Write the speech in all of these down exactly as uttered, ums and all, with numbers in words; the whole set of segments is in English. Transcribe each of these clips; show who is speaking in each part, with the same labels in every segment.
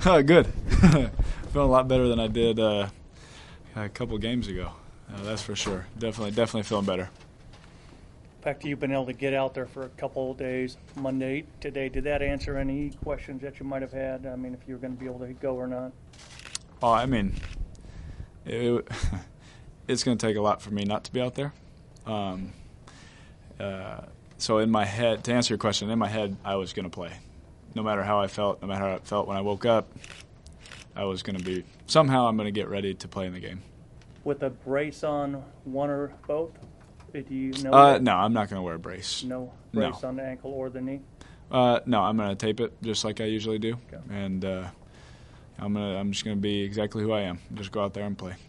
Speaker 1: Good. Feeling a lot better than I did uh, a couple games ago. Uh, that's for sure. Definitely, definitely feeling better.
Speaker 2: Back to you, been able to get out there for a couple of days, Monday, today. Did that answer any questions that you might have had? I mean, if you were going to be able to go or not?
Speaker 1: Oh, I mean, it, it, it's going to take a lot for me not to be out there. Um, uh, so in my head, to answer your question, in my head, I was going to play. No matter how I felt, no matter how I felt when I woke up, I was going to be, somehow I'm going to get ready to play in the game.
Speaker 2: With a brace on one or both? Do you know?
Speaker 1: Uh, no, I'm not going to wear a brace.
Speaker 2: No brace
Speaker 1: no.
Speaker 2: on the ankle or the knee?
Speaker 1: Uh, no, I'm going to tape it just like I usually do.
Speaker 2: Okay.
Speaker 1: And uh, I'm gonna, I'm just going to be exactly who I am. Just go out there and play.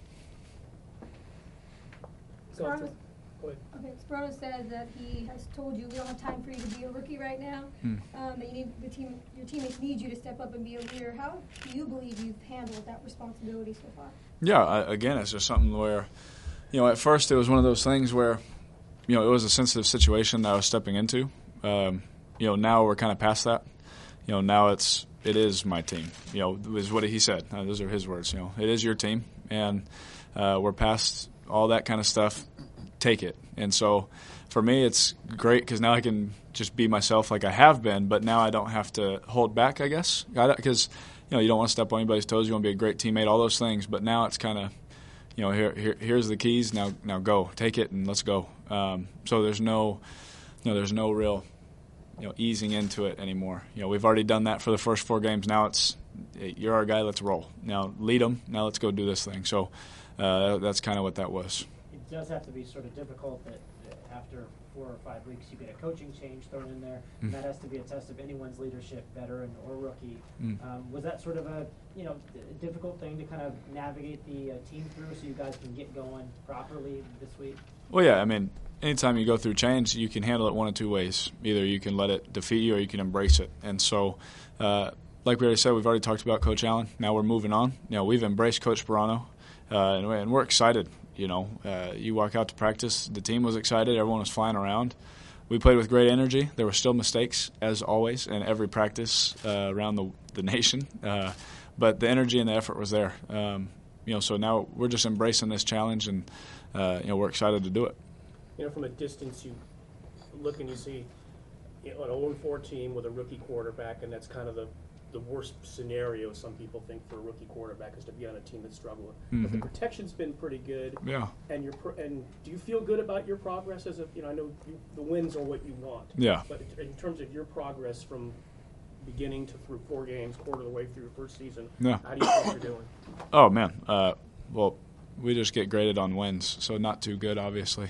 Speaker 3: Sparano, okay, Sparano said that he has told you we don't have time for you to be a rookie right now. Hmm. Um, that you need the team, your teammates need you to step up and be a leader. How do you believe you've handled that responsibility so far?
Speaker 1: Yeah, I, again, it's just something where, you know, at first it was one of those things where, you know, it was a sensitive situation that I was stepping into. Um, you know, now we're kind of past that. You know, now it's it is my team. You know, is what he said. Uh, those are his words. You know, it is your team, and uh, we're past all that kind of stuff. Take it. And so for me, it's great because now I can just be myself like I have been, but now I don't have to hold back, I guess, because you know you don't want to step on anybody's toes. You want to be a great teammate, all those things. But now it's kind of, you know, here, here here's the keys. Now now go, take it, and let's go. Um, so there's no, you know, there's no real, you know, easing into it anymore. You know, we've already done that for the first four games. Now it's you're our guy. Let's roll. Now lead them. Now let's go do this thing. So uh, that's kind of what that was.
Speaker 4: It does have to be sort of difficult that after four or five weeks you get a coaching change thrown in there. Mm. That has to be a test of anyone's leadership, veteran or rookie. Mm. Um, was that sort of a you know a difficult thing to kind of navigate the uh, team through so you guys can get going properly this week?
Speaker 1: Well, yeah, I mean, anytime you go through change, you can handle it one of two ways. Either you can let it defeat you or you can embrace it. And so, uh, like we already said, we've already talked about Coach Allen. Now we're moving on. You know, we've embraced Coach Sparano, uh, and, and we're excited. You know, uh, you walk out to practice, the team was excited, everyone was flying around. We played with great energy. There were still mistakes, as always, in every practice uh, around the, the nation. Uh, but the energy and the effort was there. Um, you know, so now we're just embracing this challenge, and, uh, you know, we're excited to do it.
Speaker 5: You know, from a distance, you look and you see, you know, an oh and four team with a rookie quarterback, and that's kind of the the worst scenario some people think for a rookie quarterback is to be on a team that's struggling. Mm-hmm. But the protection's been pretty good.
Speaker 1: Yeah.
Speaker 5: And you're pro- and do you feel good about your progress as a you know I know you, the wins are what you want.
Speaker 1: Yeah.
Speaker 5: But in terms of your progress from beginning to through four games, quarter of the way through your first season,
Speaker 1: yeah.
Speaker 5: how do you think you're doing?
Speaker 1: Oh man, uh, well we just get graded on wins, so not too good, obviously.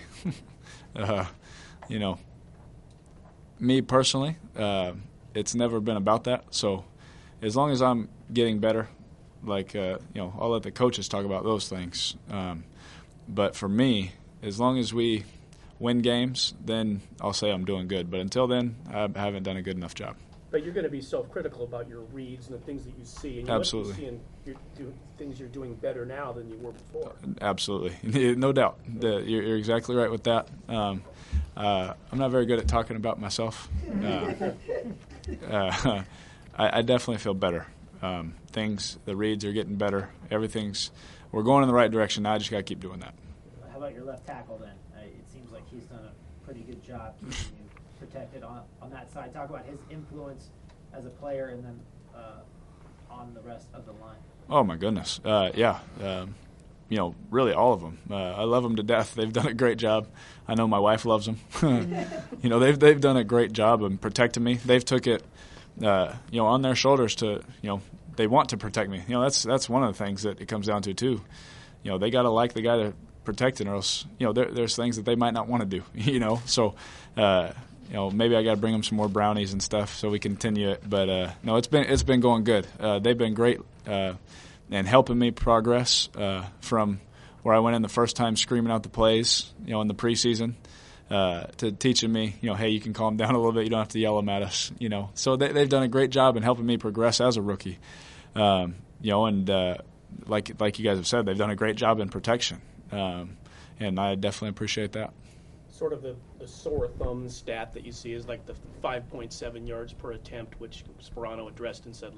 Speaker 1: uh, you know, me personally, uh, it's never been about that. So. As long as I'm getting better, like, uh, you know, I'll let the coaches talk about those things. Um, but for me, as long as we win games, then I'll say I'm doing good. But until then, I haven't done a good enough job.
Speaker 5: But you're going to be self-critical about your reads and the things that you see. And you
Speaker 1: Absolutely.
Speaker 5: Must be seeing you're doing things you're doing better now than you were before.
Speaker 1: Absolutely. No doubt. The, you're, you're exactly right with that. Um, uh, I'm not very good at talking about myself. Uh, uh, I, I definitely feel better. Um, things, the reads are getting better. Everything's, we're going in the right direction. Now I just got to keep doing that.
Speaker 4: How about your left tackle then? Uh, it seems like he's done a pretty good job keeping you protected on, on that side. Talk about his influence as a player and then uh, on the rest of the line.
Speaker 1: Oh, my goodness. Uh, yeah. Um, you know, really all of them. Uh, I love them to death. They've done a great job. I know my wife loves them. you know, they've, they've done a great job of protecting me. They've took it. Uh, you know, on their shoulders to, you know, they want to protect me. You know, that's that's one of the things that it comes down to too. You know, they got to like the guy they're protecting, or else, you know, there, there's things that they might not want to do. You know, so, uh, you know, maybe I got to bring them some more brownies and stuff so we continue it. But uh, no, it's been it's been going good. Uh, they've been great uh, and helping me progress uh, from where I went in the first time screaming out the plays, you know, in the preseason. Uh, to teaching me, you know, hey, you can calm down a little bit. You don't have to yell them at us, you know. So they, they've done a great job in helping me progress as a rookie, um, you know, and uh, like like you guys have said, they've done a great job in protection, um, and I definitely appreciate that.
Speaker 5: Sort of the, the sore thumb stat that you see is like the five point seven yards per attempt, which Sparano addressed and said, look,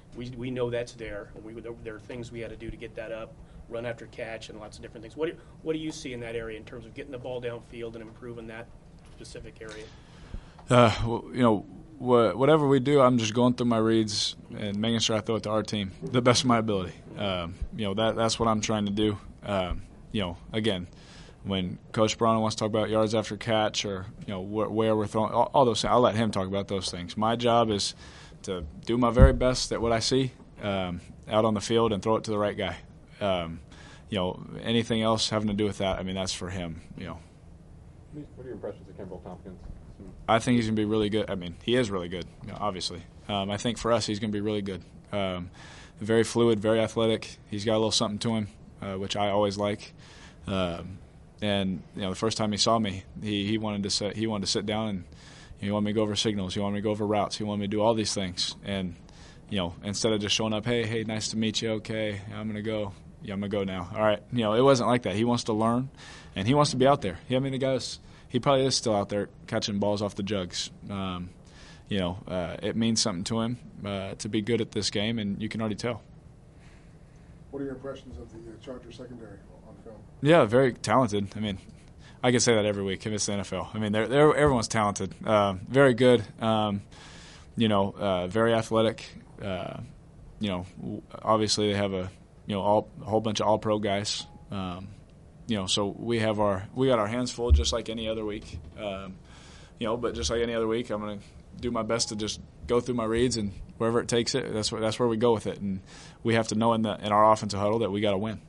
Speaker 5: We, we know that's there. We, there are things we had to do to get that up, run after catch, and lots of different things. What do, what do you see in that area in terms of getting the ball downfield and improving that specific area?
Speaker 1: Uh, well, you know, wh- whatever we do, I'm just going through my reads and making sure I throw it to our team the best of my ability. Um, you know, that that's what I'm trying to do. Um, you know, again, when Coach Sparano wants to talk about yards after catch or, you know, wh- where we're throwing, all, all those things, I'll let him talk about those things. My job is to do my very best at what I see um, out on the field and throw it to the right guy. Um, you know, anything else having to do with that, I mean, that's for him, you know.
Speaker 6: What are your impressions of Kimbrel Tompkins?
Speaker 1: I think he's going to be really good. I mean, he is really good, you know, obviously. Um, I think for us, he's going to be really good. Um, very fluid, very athletic. He's got a little something to him, uh, which I always like. Um, and you know, the first time he saw me, he, he wanted to sit. He wanted to sit down and he wanted me to go over signals. He wanted me to go over routes. He wanted me to do all these things. And you know, instead of just showing up, hey, hey, nice to meet you. Okay, I'm gonna go. Yeah, I'm gonna go now. All right. You know, it wasn't like that. He wants to learn, and he wants to be out there. I mean, the guy's. He probably is still out there catching balls off the jugs. Um, you know, uh, it means something to him uh, to be good at this game, and you can already tell.
Speaker 7: What are your impressions of the uh, Chargers secondary on film?
Speaker 1: Yeah, very talented. I mean, I can say that every week if it's the N F L. I mean, they're, they're, everyone's talented. Uh, very good. Um, you know, uh, very athletic. Uh, you know, obviously they have a you know all, a whole bunch of all-pro guys. Um, You know, so we have our we got our hands full just like any other week. Um, you know, but just like any other week, I'm going to do my best to just go through my reads and wherever it takes it, that's where that's where we go with it. And we have to know in the in our offensive huddle that we got to win.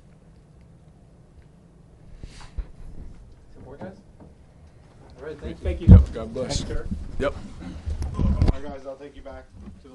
Speaker 6: Some more guys? All right, thank you.
Speaker 5: Thank you.
Speaker 1: Yep. God bless.
Speaker 5: Thanks, Kurt.
Speaker 1: Yep.
Speaker 7: All right, guys, I'll take you back.